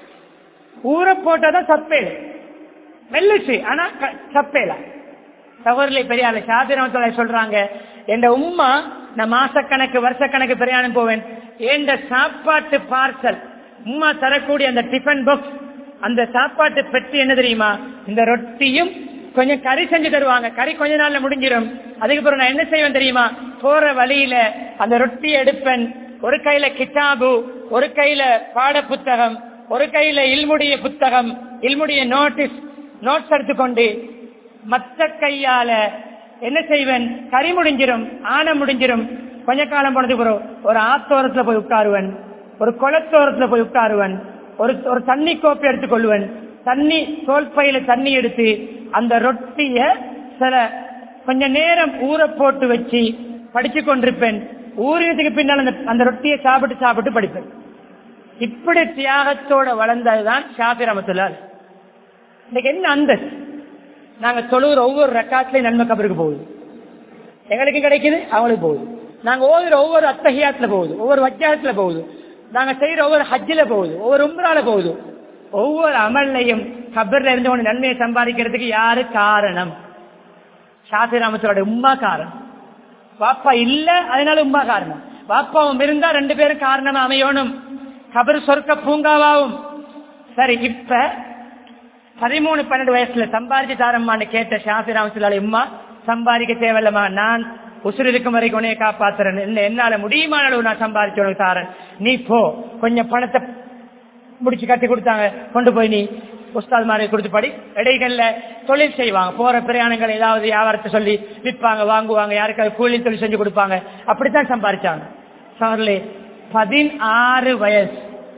ஊற போட்டாதான் சப்பேல மெல்லிச்சு, ஆனா சப்பேல. சகோதரர்களை பெரியாரு ஷாஃபி ரஹ்மத்துல்லாஹி சொல்றாங்க, என் உம்மா நான் மாசக்கணக்கு வருஷக்கணக்கு பிரயாணம் போவேன், என் சாப்பாட்டு பார்சல் உம்மா தரக்கூடிய அந்த டிஃபன் பாக்ஸ், அந்த சாப்பாட்டு பெட்டி என்ன தெரியுமா, இந்த ரொட்டியும் கொஞ்சம் கறி செஞ்சு தருவாங்க. கறி கொஞ்ச நாள்ல முடிஞ்சிடும். அதுக்கப்புறம் நான் என்ன செய்வேன் தெரியுமா, போற வழியில அந்த ரொட்டியை எடுப்பேன். ஒரு கையில கிதாபு, ஒரு கையில பாட புத்தகம், ஒரு கையில இல்முடைய புத்தகம், இல்முடைய நோட்டீஸ் நோட்ஸ் எடுத்துக்கொண்டு மற்ற கையால என்ன செய்வேன், கறி முடிஞ்சிடும், ஆணை முடிஞ்சிடும். கொஞ்ச காலம் போனதுக்கு பிறகு ஒரு ஆத்தோரத்துல போய் உட்காருவன், ஒரு குளத்தோரத்துல போய் உட்காருவன், ஒரு ஒரு தண்ணி கோப்பை எடுத்துக்கொள்ளுவன். தண்ணி தோல்பையில தண்ணி எடுத்து அந்த ரொட்டிய சில கொஞ்ச நேரம் ஊற போட்டு வச்சு படிச்சு கொண்டிருப்பேன். ஊறினதுக்கு பின்னால் அந்த அந்த ரொட்டியை சாப்பிட்டு சாப்பிட்டு படிப்பேன். இப்படி தியாகத்தோட வளர்ந்ததுதான் ஷாஃபி ரஹ்மத்துல்லாஹி. இன்னைக்கு என்ன அந்தஸ்து, நாங்க தொழுகிற ஒவ்வொரு ரக்காத்துலயும் நன்மை கபருக்கு போகுது, எங்களுக்கு கிடைக்குது, அவங்களுக்கு போகுது. நாங்க ஓதுற ஒவ்வொரு அத்தஹியாத்துல போகுது, ஒவ்வொரு வஜ்ஜாத்துல போகுது, நாங்க செய்யற ஒவ்வொரு ஹஜ்ஜில போகுது, ஒவ்வொரு உம்ரால போகுது. ஒவ்வொரு அமல்லையும் கபர்ல இருந்து ஒன்று நன்மையை சம்பாதிக்கிறதுக்கு யாரு காரணம்? ஷாஃபி ரஹ்மத்துல்லாஹி உம்மா காரணம். பாப்பா இல்ல, அதனால உம்மா காரணம். பாப்பாவும் இருந்தா ரெண்டு பேரும் காரணமா அமையணும், கபர் சொர்க்க பூங்காவாவும். சரி, இப்ப பதிமூணு பன்னெண்டு வயசுல சம்பாதிச்சு தாரம்மான்னு கேட்ட ஷாஃபி ரஹ்மத்துல்லாஹி உம்மா, சம்பாதிக்க தேவையில்லமா, நான் உசுர் இருக்கும் வரைக்கும் உன்னைய காப்பாத்துறேன், என்னால முடியுமான அளவு நான் சம்பாதிச்சு உனக்கு தாரேன், நீ போ. கொஞ்சம் பணத்தை முடிச்சு கட்டி கொடுத்தாங்க, கொண்டு போய் நீ உஸ்தாத் மாதிரி கொடுத்து படி. இடைகள்ல தொழில் செய்வாங்க, போற பிரயாணங்கள் ஏதாவது வியாபாரத்தை சொல்லி விற்பாங்க, வாங்குவாங்க, யாருக்காவது கூலி தொழில் செஞ்சு கொடுப்பாங்க. அப்படித்தான் சம்பாதிச்சாங்க. சகோதரர்களே, பதினாறு வயசு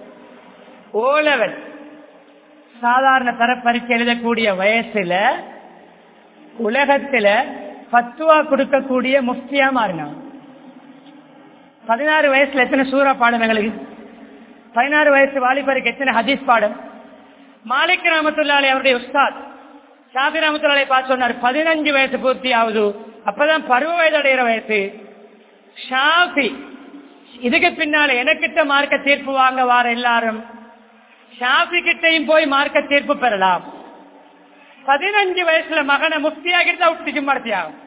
ஓலவல் சாதாரண தர பரீட்சை எழுதக்கூடிய வயசுல உலகத்துல பத்துவா கொடுக்கக்கூடிய முஃப்தியா மாறினாங்க. பதினாறு வயசுல எத்தனை சூரா பாடம் எங்களுக்கு, பதினாறு வயசு வாலிபருக்கு எத்தனை ஹதீஸ் பாடம். மாலிக் ரஹ்மத்துல்லாஹி அவருடைய உஸ்தாத் ஷாஃபி ரஹ்மத்துல்லாஹி பார்த்து சொன்னார், பதினஞ்சு வயசு பூர்த்தி ஆகுது, அப்பதான் பருவ வயது அடைகிற வயசு. ஷாஃபி இதுக்கு பின்னால எனக்கிட்ட மார்க்க தீர்ப்பு வாங்க வார எல்லாரும் ஷாஃபி கிட்டையும் போய் மார்க்க தீர்ப்பு பெறலாம். பதினஞ்சு வயசுல மகனை முஃப்தியாகிட்டு விட்டு சும்மா தியாகம்.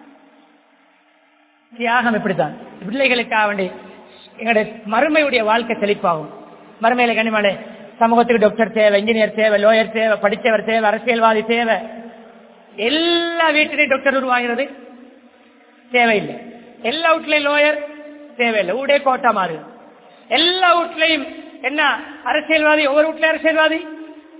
தியாகம் இப்படித்தான் பிள்ளைகளுக்காக வேண்டி எங்களுடைய மறுமையுடைய வாழ்க்கை செழிப்பாகும். மறுமையில கனிமலை சமூகத்துக்கு டாக்டர் தேவை, இன்ஜினியர் தேவை, லோயர் தேவை, படித்தவர் தேவை, அரசியல்வாதி தேவை. எல்லா வீட்டிலையும் டாக்டர் உருவாகிறது தேவையில்லை, எல்லா வீட்லயும் லோயர் தேவையில்லை, ஊடே கோட்டா மாறு. எல்லா வீட்லையும் என்ன அரசியல்வாதி, ஒவ்வொரு வீட்லயும் அரசியல்வாதி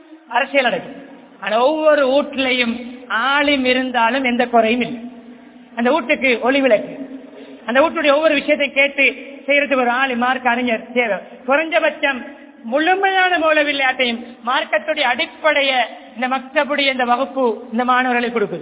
அரசியல் நடக்கும். ஆனா ஒவ்வொரு வீட்டிலையும் ஆளும் இருந்தாலும் எந்த குறையும் இல்லை. அந்த வீட்டுக்கு ஒளி விளக்கு. அந்த வீட்டுடைய ஒவ்வொரு விஷயத்தை கேட்டு செய்யறதுக்கு ஒரு ஆளு மார்க்க அறிஞர் தேவை. குறைஞ்சபட்சம் முழுமையான மௌலவில்லாட்டையும் மார்க்கத்துடைய அடிப்படைய இந்த மக்தபுடைய இந்த வகுப்பு இந்த மாணவர்களுக்கு கொடுக்குது.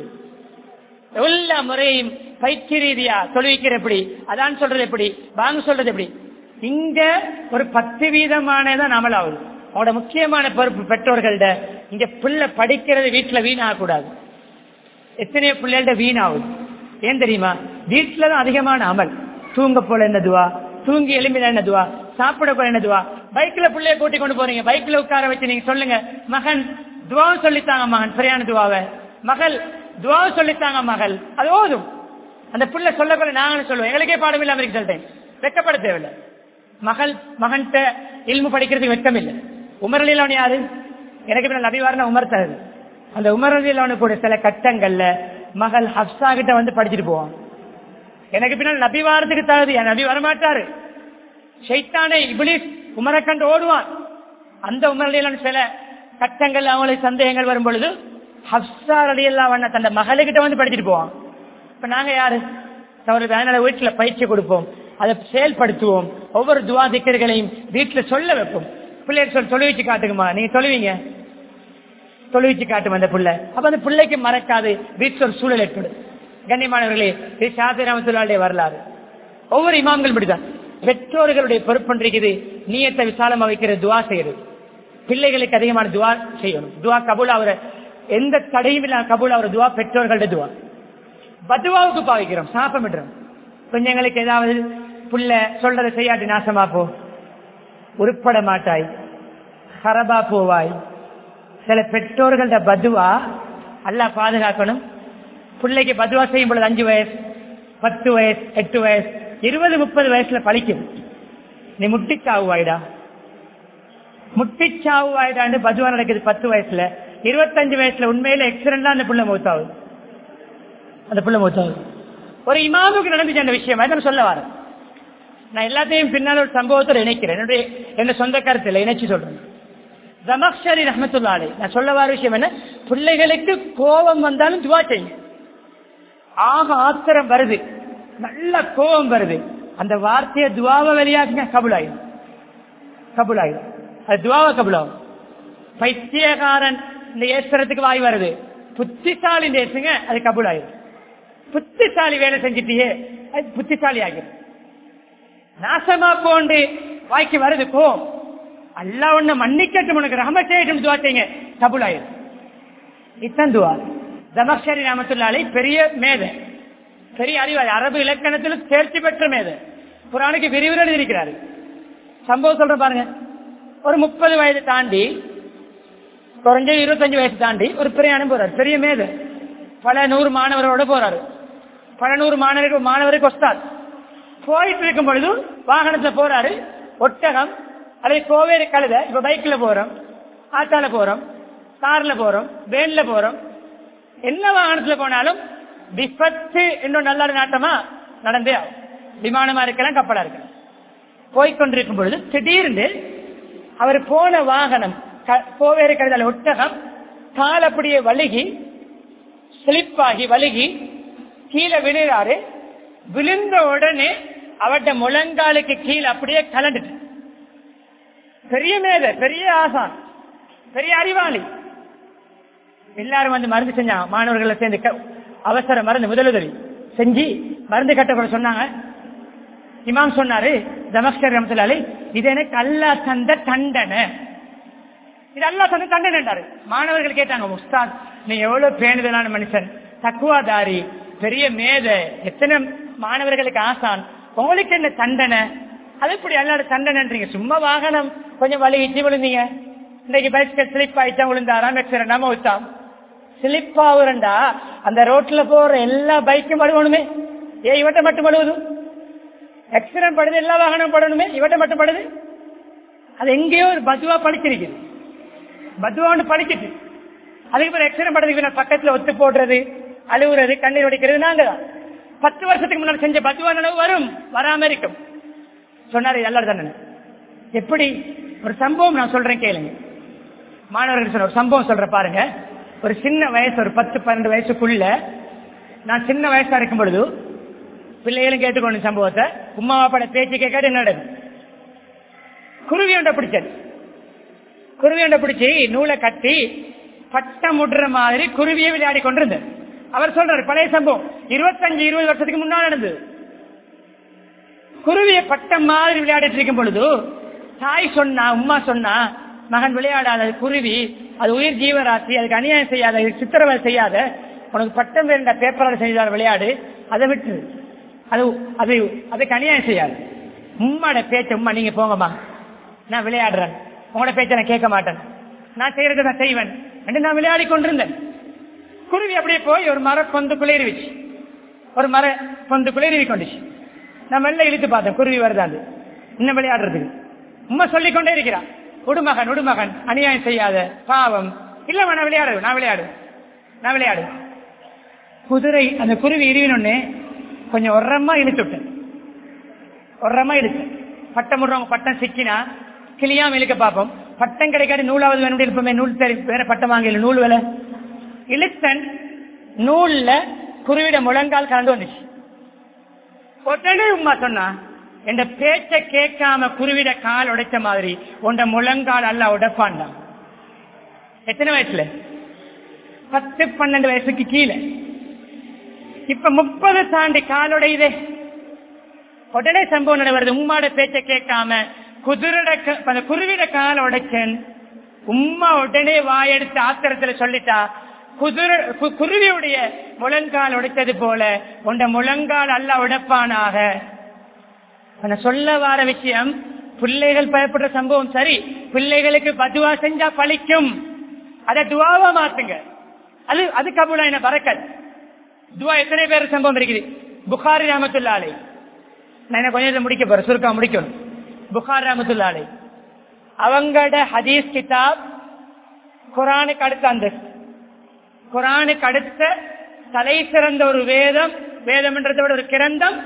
எல்லா முறையும் பயிற்சி ரீதியா தொழுவிக்கிற எப்படி, அதான் சொல்றது எப்படி, வாங்க சொல்றது எப்படி. இங்க ஒரு பத்து வீதமானதான் அமலாகுது. அவங்களோட முக்கியமான பொறுப்பு பெற்றோர்கள்ட இங்க பிள்ளை படிக்கிறது வீட்டுல வீணாக கூடாது. எத்தனையோ பிள்ளைகள்ட வீணாகுது. ஏன் தெரியுமா? வீட்டுலதான் அதிகமான அமல். தூங்க போல என்ன துவா, தூங்கி எலும்பில என்ன துவா, சாப்பிட போல என்ன துவா. பைக்ல பிள்ளைய கூட்டி கொண்டு போறீங்க, பைக்ல உட்கார வச்சு நீங்க சொல்லுங்க, மகன் துவா சொல்லித்தாங்க, மகன் பிரயாண துவாவை, மகள் துவா சொல்லித்தாங்க மகள். அது ஓதும். அந்த பிள்ளை சொல்ல போல நாங்களும் சொல்லுவோம். எங்களுக்கே பாடம் இல்லாம இருக்கு சொல்லிட்டேன். வெக்கப்பட தேவையில்லை. மகள் மகன்கிட்ட இல்மு படிக்கிறதுக்கு வெட்கம் இல்லை. உமரலிலான யாரு? எனக்கு பின்னால் நபிவாரன உமர் தருது. அந்த உமரலிலான கூட சில கட்டங்கள்ல மகள் ஹப்சா கிட்ட வந்து படிச்சுட்டு போவான். எனக்கு பின்னால் நபி வாரத்துக்கு தகுதி, என் நபி வரமாட்டாரு. ஷைத்தானே இப்லீஸ் உமரை கண்டு ஓடுவான். அந்த உமரலிலான சில கட்டங்கள் அவங்களுக்கு சந்தேகங்கள் வரும் பொழுது ஹப்சா ரலியல்லாஹு அன்ஹா தன்னை மகளுக்கிட்ட வந்து படிச்சுட்டு போவான். இப்ப நாங்க யாரு? அதனால வீட்டுல பயிற்சி கொடுப்போம், அதை செயல்படுத்துவோம். ஒவ்வொரு துவா திக்கர்களையும் வீட்டுல சொல்ல வைப்போம். பிள்ளைகள் சொல் தொழுவிச்சு காட்டுக்குமா, நீங்க தொழுவீங்க, தொழுவிச்சு காட்டும் அந்த பிள்ளை. அப்ப அந்த பிள்ளைக்கு மறக்காது, வீட்டுல ஒரு சூழல் ஏற்படும். கண்ணியமானவர்களே, இது ஷாஃபி ரஹ்மத்துல்லாஹி வரலாறு. ஒவ்வொரு இமாம்கள் இப்படிதான். பெற்றோர்களுடைய பொறுப்பு நீயத்தை விசாலமா வைக்கிற துவா செய்யறது. பிள்ளைகளுக்கு அதிகமான துவா செய்யணும். துவா கபூல் ஆகிற எந்த தடையும் இல்லாம கபூல் ஆகிற துவா பெற்றோர்களோட துவா. பதுவாவுக்கு பாவிக்கிறோம், சாப்பமிடுறோம். கொஞ்சங்களுக்கு ஏதாவது புள்ள சொல்றதை செய்யாட்டி நாசமா போ, உருப்பட மாட்டாய், ஹரபா போவாய். சில பெற்றோர்களோட பதுவா அல்லாஹ் பாதுகாக்கணும். பிள்ளைக்கு பதுவா செய்யும் பொழுது அஞ்சு வயசு, பத்து வயசு, எட்டு வயசு, இருபது முப்பது வயசுல பழிக்கும். நீ முட்டிச்சாவுவாயிடா, முட்டிச்சாவுவாயிடான்னு பதுவா நடக்குது பத்து வயசுல. இருபத்தஞ்சு வயசுல உண்மையில எக்ஸிடென்டா அந்த புள்ள மௌத்தாவுது. அந்த புள்ள மௌத்தாவுது. ஒரு இமாமுக்கு நடந்துச்சு அந்த விஷயம். அதான் சொல்ல வர நான் எல்லாத்தையும் பின்னால் ஒரு சம்பவத்தோடு இணைக்கிறேன். என்னுடைய என்ன சொந்த கருத்துல இணைச்சு சொல்றேன். ஜமக்ஷரி ரஹ்மத்துல்லாஹி அலைஹி நான் சொல்ல வர விஷயம் என்ன, பிள்ளைகளுக்கு கோபம் வந்தாலும் துவா செய்யுங்க. ஆக ஆத்திரம் வருது, நல்ல கோபம் வருது, அந்த வார்த்தையை துவாவை வெளியாக்குங்க, கபுலாயிடும், கபுலாயிடும். அது துவாவை கபுலாகும். பைத்தியகாரன் இந்த ஏசுறதுக்கு வாய் வருது, புத்திசாலி ஏசுங்க, அது கபுலாயிடும். புத்திசாலி வேலை செஞ்சிட்டியே, அது புத்திசாலி ஆகிடும். நாசமா போண்டு வாய்க்கு வருது கோபம், அல்லாஹ் ஒண்ணு மன்னிக்கட்டும், உனக்கு ரஹமத் செய்யட்டும், துவா செய்யுங்க, கபுலாயிடும். இத்தன் துவா. ஜமக்ஷரி ரஹ்மத்துல்லாஹி அலைஹி பெரிய மேதை, பெரிய அறிவாளி, அரபு இலக்கணத்தில் தேர்ச்சி பெற்ற மேதை, குர்ஆனுக்கு விரிவுரை இருக்கிறாரு. சம்பவம் சொல்ற பாருங்க. ஒரு முப்பது வயது தாண்டி, குறைஞ்ச இருபத்தஞ்சு வயசு தாண்டி ஒரு பிரயாணம் போறாரு. பெரிய மேதை, பல நூறு மாணவரோட போறாரு. பல நூறு மாணவர்கள் மாணவருக்கு ஒஸ்தாத். போயிட்டு இருக்கும் பொழுது வாகனத்துல போறாரு. ஒட்டகம் அதை கோவேறு கழுத. இப்ப பைக்ல போறோம், ஆட்டால போறோம், கார்ல போறோம், வேன்ல போறோம், என்ன வாகனத்துல போனாலும் விபத்து இன்னும் நல்ல நாட்டமா நடந்தே ஆகும். விமானமா இருக்கலாம், கப்பலா இருக்கலாம். போய்கொண்டிருக்கும் பொழுது திடீர்னு அவர் போன வாகனம் கோவேறு கழுதால ஒட்டகம் கால் அப்படியே வழுகி ஸ்லிப்பாகி வழுகி கீழே விழுறாரு. விழுந்த உடனே அவருடைய முழங்காலுக்கு கீழே அப்படியே கலண்டுட்டு. பெரிய மேத, பெரிய ஆசான், பெரிய அறிவாளி. எல்லாரும் வந்து மருந்து செஞ்சாங்க. மாணவர்களை சேர்ந்து அவசர மருந்து முதலுதவி செஞ்சு மருந்து கட்டப்பட சொன்னாங்க. இமாம் சொன்னாரு, ஜமக்ஷரி ரஹ்மத்துல்லாஹி அலைஹி, இது எனக்கு அல்லாஹ் தந்த தண்டனை, இது அல்லாஹ் தந்த தண்டனை. மாணவர்கள் கேட்டாங்க, உஸ்தாத் நீ எவ்வளவு பேணுதலான மனுஷன், தக்குவாதாரி, பெரிய மேத, எத்தனை மாணவர்களுக்கு ஆசான், உங்களுக்கு என்ன தண்டனை? அது எப்படி அல்லாத தண்டனைன்றீங்க? சும்மா வாகனம் கொஞ்சம் வலிச்சு விழுந்தீங்க, இன்னைக்கு பைஸ்கல் ஸ்லிப் ஆயிட்டா விழுந்தாராம், எக்ஸிடென்ட் வச்சாம். ஸ்லிப் ஆகுறண்டா அந்த ரோட்ல போற எல்லா பைக்கும் படுவணுமே, ஏன் இவட்ட மட்டும் படுவது? எக்ஸிடென்ட் படுது, எல்லா வாகனம் படணுமே, இவட்ட மட்டும் படுது. அது எங்கேயோ ஒரு பதுவா படிச்சிருக்குது, பதுவா ஒன்று படிச்சுட்டு அதுக்கு பிறகு எக்ஸிடென்ட் படுறதுக்கு பக்கத்துல ஒத்து போடுறது, அழுகுறது, கண்ணீர் வடிக்கிறது நாங்க தான். பத்து வருஷத்துக்கு முன்னாடி செஞ்ச பத்துவா நிலவு வரும், வராம இருக்கும் சொன்னாரு எல்லாரும் தானே. எப்படி ஒரு சம்பவம் நான் சொல்றேன் கேளுங்க. மாணவர்கள் சொன்ன ஒரு சம்பவம் சொல்ற பாருங்க. ஒரு சின்ன வயசு, ஒரு பத்து பன்னெண்டு வயசுக்குள்ள நான் சின்ன வயசா இருக்கும் பொழுது பிள்ளைகளும் கேட்டுக்கொண்ட சம்பவத்தை உமா பாப்பாட பேச்சு கேட்காது என்ன நடக்கும். குருவி ஒன்றை பிடிச்சது. குருவி ஒன்றை பிடிச்சி நூலை கட்டி பட்டம் முடுற மாதிரி குருவியை விளையாடி கொண்டிருந்தது. அவர் சொல்றாரு பழைய சம்பவம் இருபத்தஞ்சு இருபது வருஷத்துக்கு முன்னால் நடந்தது. குருவியை பட்டம் மாதிரி விளையாடிட்டு இருக்கும் பொழுது தாய் சொன்னா உமா சொன்னா மகன் விளையாடாத குருவி அது உயிர் ஜீவராசி, அதுக்கு அநியாயம் செய்யாத, சித்திரவதை செய்யாத, உனக்கு பட்டம் வேண்ட பேப்பரால் செய்தால் விளையாடு, அதை விட்டு அது அது அதுக்கு அநியாயம் செய்யாது. உம்மாட பேச்ச உமா நீங்க போங்கம்மா நான் விளையாடுறேன், உங்களோட பேச்ச நான் கேட்க மாட்டேன், நான் செய்யறதை நான் செய்வேன் என்று நான் விளையாடி கொண்டிருந்தேன். குருவி அப்படியே போய் ஒரு மர பொந்துக்குள்ளே இருவிச்சு, ஒரு மர பொந்துக்குள்ளே இருவி கொண்டுச்சு. நான் மெல்ல இழுத்து பார்த்தேன் குருவி வருதாது இன்னும் விளையாடுறதுக்கு. உம்மா சொல்லிக்கொண்டே இருக்கிறான் உடுமகன் உடுமகன் அநியாயம் செய்யாத பாவம். இல்ல நான் விளையாடு நான் விளையாடு நான் விளையாடு. குதிரை அந்த குருவி இருவினொன்னு கொஞ்சம் ஒரமா இழுத்து விட்டேன். ஒரமா இழுத்து பட்டம் விடுறவங்க பட்டம் சிக்கினா கிளியாம இழுக்க பார்ப்போம். பட்டம் கிடைக்காது நூலாவது வேணும் இருப்போமே, நூல் தெரி வேற பட்டம் வாங்கல நூல் விலை இழுத்தன். நூல்ல குருவிட முழங்கால் கலந்து வந்துச்சு. உடனே உமா சொன்னா என்ற பேச்ச கேட்காம குருவிட கால் உடைச்ச மாதிரி உண்ட முழங்கால் அல்ல உடைப்பான்டான். எத்தனை வயசுல? பத்து பன்னெண்டு வயசுக்கு கீழே. இப்ப முப்பது தாண்டி கால் உடையுதே. உடனே சம்பவம் நடவருது. உம்மாட பேச்ச கேட்காம குதிரட அந்த குருவிட கால் உடைச்சன். உம்மா உடனே வாயெடுத்து ஆத்திரத்துல சொல்லிட்டா குதிரை குருவியுடைய முழங்கால் உடைத்தது போல உண்ட முழங்கால் அல்ல உடைப்பானாக. சொல்ல வார விஷயம் பிள்ளைகள் பயப்படுற சம்பவம் சரி. பிள்ளைகளுக்கு பதுவா செஞ்சா பழிக்கும், அதை துவாவா மாத்துங்க. அது அது கபூலா என்ன பரக்கத். துவா எத்தனை பேர் சம்பவம் இருக்குது. புகாரி ரஹ்மத்துல்லாஹி அலைஹி, நான் என்ன கொஞ்சம் முடிக்க போறேன், சுருக்கா முடிக்கணும். புகாரி ரஹ்மத்துல்லாஹி அலைஹி அவங்கட ஹதீஸ் கிதாப் குர்ஆனுக்கு அடுத்த அந்த குர்ஆனுக்கு அடுத்த தலை சிறந்த ஒரு வேதம், வேதம் என்றதை விட ஒரு கிரந்தம்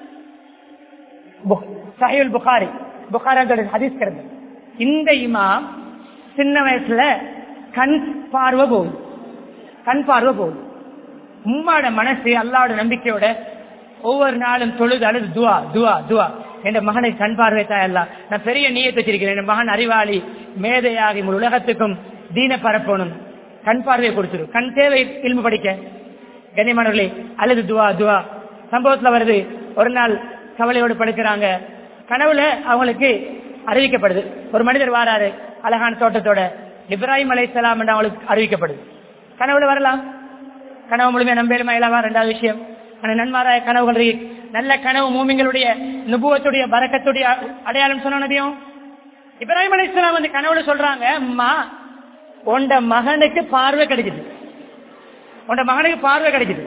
சஹீஹுல் புகாரி. புகாரி ஹதீஸ் கிரந்தம். இந்த இமாம் சின்ன வயசுல கண் பார்வை போகுது, கண் பார்வை போகுது. உம்மாட மனசு அல்லாஹ்வோட நம்பிக்கையோட ஒவ்வொரு நாளும் தொழுது அழுது துவா துவா துவா என் மகனை கண் பார்வை தாயெல்லாம் நான் பெரிய நியத்து வச்சிருக்கிறேன், என் மகன் அறிவாளி மேதையாகி முழு உலகத்துக்கும் தீன பரப்பணும், கண் பார்வையை கொடுத்துரு, கண் தேவை இல்மு படிக்க. கண்ணியமானவர்களே அழுது துவா துவா. சம்பவத்துல வருது, ஒரு நாள் கவலையோடு படுக்கிறாங்க. கனவுல அவங்களுக்கு அறிவிக்கப்படுது ஒரு மனிதர் வாராரு அழகான தோட்டத்தோட, இப்ராஹிம் அலைஹிஸ்ஸலாம் என்று அவங்களுக்கு அறிவிக்கப்படுது. கனவுல வரலாம், கனவு முழுமையா நம்பேலுமா இல்லாம ரெண்டாவது விஷயம். ஆனா நன்மாராய கனவுகள் நல்ல கனவு மூமிங்களுடைய நுபுவத்துடைய பரக்கத்துடைய அடையாளம் சொன்ன நபியும். இப்ராஹிம் அலைஹிஸ்ஸலாம் வந்து கனவுல சொல்றாங்க, அம்மா உண்ட மகனுக்கு பார்வை கிடைக்குது, உண்ட மகனுக்கு பார்வை கிடைக்குது.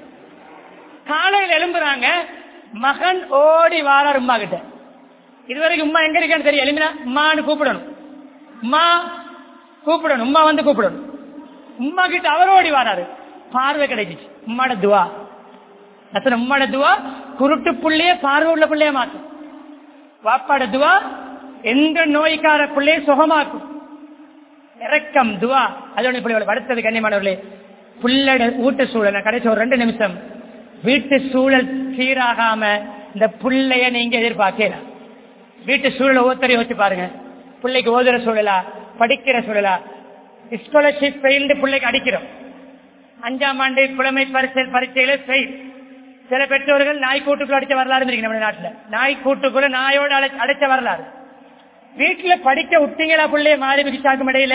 காலையில் எழும்புறாங்க, மகன் ஓடி வாரார் உமா கிட்ட. இதுவரைக்கும் உமா எங்க இருக்கான்னு தெரியும், எழுமினா உமான்னு கூப்பிடணும், உமா கூப்பிடணும், உமா வந்து கூப்பிடணும். உமா கிட்ட அவர் ஓடி வாராரு, பார்வை கிடைச்சிச்சு. உம்மாட துவா, அத்தனை உம்மாட துவா குருட்டு புள்ளைய பார்வை உள்ள பிள்ளைய மாற்றும். வாப்பாட துவா எந்த நோய்க்கார பிள்ளைய சுகமாக்கும். இறக்கம் துவா அதோட பிள்ளையோட அடுத்தது. கண்ணியமானவர்களே, புள்ளட வீட்டு சூழல் கடைசி ஒரு ரெண்டு நிமிஷம், வீட்டு சூழல் சீராகாம இந்த புள்ளைய நீங்க எதிர்பார்க்கலாம். வீட்டு சூழலை ஒவ்வொருத்தரையும் வச்சு பாருங்க. பிள்ளைக்கு ஓதுற சூழலா, படிக்கிற சூழலா, ஸ்காலர்ஷிப் ஃபெயில்டு பிள்ளைக்கு அடிக்கிறோம். அஞ்சாம் ஆண்டு புலமை பரிசை பரீட்சையில ஃபெயில். சில பெற்றோர்கள் நாய் கூட்டுக்குள்ள அடிச்ச வரலாறு இருக்கு நம்ம நாட்டுல. நாய் கூட்டுக்குள்ள நாயோட அடைச்ச வரலாறு. வீட்டுல படிக்க விட்டீங்களா பிள்ளைய மாறி சாக்கும் இடையில?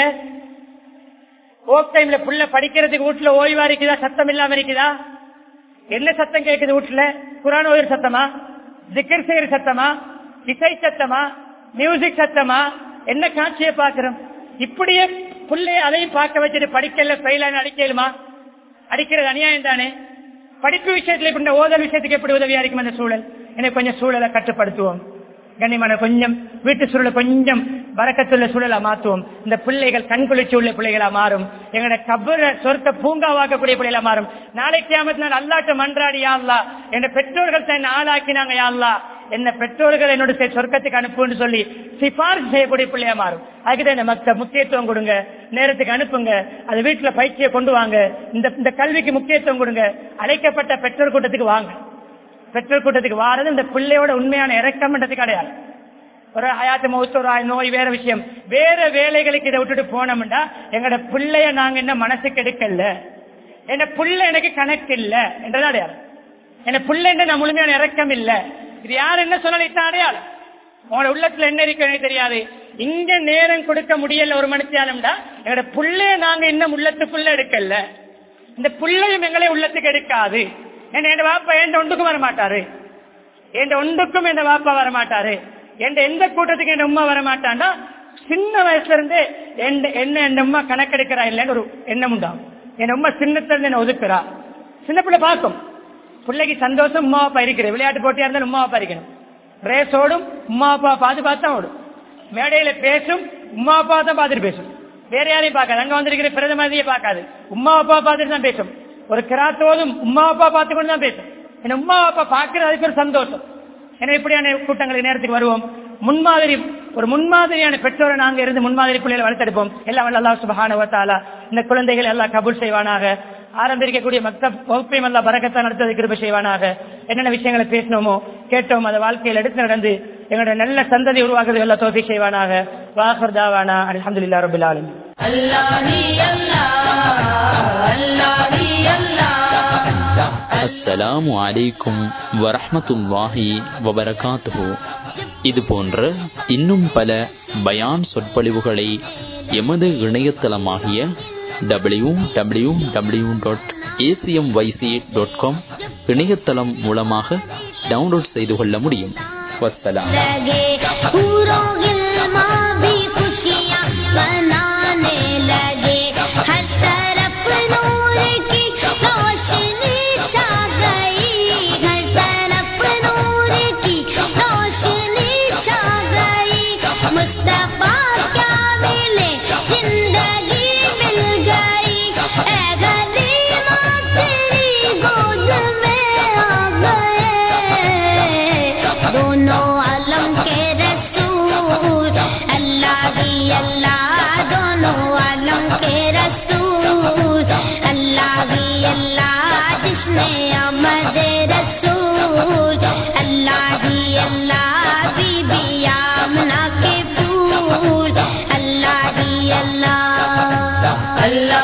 ஓக் டைம்ல புள்ள படிக்கிறதுக்கு வீட்டுல ஓய்வா இருக்குதா, சத்தம் இல்லாம இருக்குதா? என்ன சத்தம் கேட்குது வீட்டுல? குர்ஆன் ஓதுற சத்தமா, திக்ர் செய்யற சத்தமா, இசை சத்தமா, மியூசிக் சத்தமா? என்ன காட்சியை பாக்குறோம்? இப்படியே பிள்ளைய அதையும் பார்க்க வச்சுட்டு படிக்கல ஃபெயிலான அடிக்கலுமா? அடிக்கிறது அநியாயம் தானே. படிப்பு விஷயத்துல இப்ப ஓதல் விஷயத்துக்கு எப்படி உதவியா இருக்கும் அந்த சூழல்? எனக்கு கொஞ்சம் சூழலை கட்டுப்படுத்துவோம். கண்ணியமான கொஞ்சம் வீட்டு சூழலை கொஞ்சம் பரக்கத்துள்ள சூழலா மாற்றுவோம். இந்த பிள்ளைகள் கண்குளிர்ச்சி உள்ள பிள்ளைகளா மாறும். எங்களோட கபர சொர்க்க பூங்காவாக்கக்கூடிய பிள்ளைகளா மாறும். நாளைக்கு கியாமத் நாள் அல்லாஹ்ட்ட மன்றாடி, யா அல்லாஹ் என்ற பெற்றோர்கள் தன்னை ஆளாக்கினாங்க, யா அல்லாஹ் என்ன பெற்றோர்கள் என்னோட சொர்க்கத்துக்கு அனுப்புன்னு சொல்லி சிபாரிசு செய்யக்கூடிய பிள்ளையா மாறும். அதுக்குதான் இந்த மக்கள் முக்கியத்துவம் கொடுங்க, நேரத்துக்கு அனுப்புங்க, அது வீட்டுல பயிற்சியை கொண்டு வாங்க, இந்த இந்த கல்விக்கு முக்கியத்துவம் கொடுங்க. அழைக்கப்பட்ட பெற்றோர் கூட்டத்துக்கு வாங்க. பெற்றோர் கூட்டத்துக்கு வாரது இந்த பிள்ளையோட உண்மையான இறக்கம்ன்றது கிடையாது. ஒரு ஹயாத்து மௌத், ஒரு நோய் வேற விஷயம், வேற வேலைகளுக்கு இதை விட்டுட்டு போனோம்னா எங்கட பிள்ளைய நாங்க என்ன மனசுக்கு எடுக்கல, என்ன பிள்ளை எனக்கு கணக்கு இல்ல என்றது அடையாளம். என்ன பிள்ளை நான் முழுமையான இறக்கம் இல்ல. இது யார் என்ன சொன்னாலும் அடையாளம். உங்களோட உள்ளத்துல என்ன இருக்கு தெரியாது. இங்க நேரம் கொடுக்க முடியல ஒரு மனுஷியாலும்டா எங்களோட பிள்ளைய நாங்க இன்னும் உள்ளத்துக்குள்ள எடுக்கல. இந்த பிள்ளையும் எங்களை உள்ளத்துக்கு எடுக்காது. என் வாப்பா எந்த ஒன்றுக்கும் வர மாட்டாரு, எந்த ஒன்றுக்கும் எந்த வாப்பா வர மாட்டாரு, எந்த எந்த கூட்டத்துக்கு என் உமா வர மாட்டான்டா சின்ன வயசுல இருந்து என்ன என் உமா கணக்கெடுக்கிறா இல்லைன்னு ஒரு எண்ணம் உண்டாகும். என் உமா சின்னத்துல இருந்து என்ன ஒதுக்குறா. சின்ன பிள்ளை பார்க்கும் பிள்ளைக்கு சந்தோஷம், உமா அப்பா இருக்கிறேன். விளையாட்டு போட்டியா இருந்தாலும் உமா அப்பா இருக்கணும். ரேஸ் ஓடும், உமா அப்பா பார்த்து பார்த்து தான் ஓடும். மேடையில பேசும், உமா அப்பா தான் பார்த்துட்டு பேசும். வேற யாரையும் பார்க்காது. அங்க வந்திருக்கிற பிரதமதியை பார்க்காது, உமா அப்பா பார்த்துட்டு தான் பேசும். ஒரு கிராத்தோதும் உமா அப்பா பார்த்து கொண்டு தான் பேசும். என்ன உமா அப்பா பார்க்கறது அதுக்கு ஒரு சந்தோஷம். ஏன்னா இப்படியான கூட்டங்களுக்கு நேரத்துக்கு வருவோம். முன்மாதிரி ஒரு முன்மாதிரியான பெற்றோரை நாங்க இருந்து முன்மாதிரி பிள்ளைகளை வளர்த்தெடுப்போம். எல்லாம் அல்லாஹ் சுப்ஹானஹு வ தஆலா இந்த குழந்தைகள் எல்லாம் கபூல் செய்வானாக. ஆரம்பிக்கக்கூடிய மக்தப் வகுப்பையும் எல்லாம் பரக்கத்தா நடத்துவதை கிருபை செய்வானாக. என்னென்ன விஷயங்களை பேசணுமோ கேட்டோம் அதை வாழ்க்கையில் எடுத்து நடந்து எங்களுடைய நல்ல சந்ததி உருவாக்குறது எல்லாம் தௌஃபீக் செய்வானாக. வாஹிர் தாவானா அல்ஹம்துலில்லாஹி ரப்பில் ஆலமீன். அஸ்ஸலாமு அலைக்கும் வரஹ்மத்துல்லாஹி வபரகாத்துஹு. இது போன்ற இன்னும் பல பயான் சொற்பொழிவுகளை எமது இணையதளமாகிய W W W dot ACMYC dot com இணையதளம் மூலமாக டவுன்லோட் செய்து கொள்ள முடியும். வஸ்ஸலாம். Allah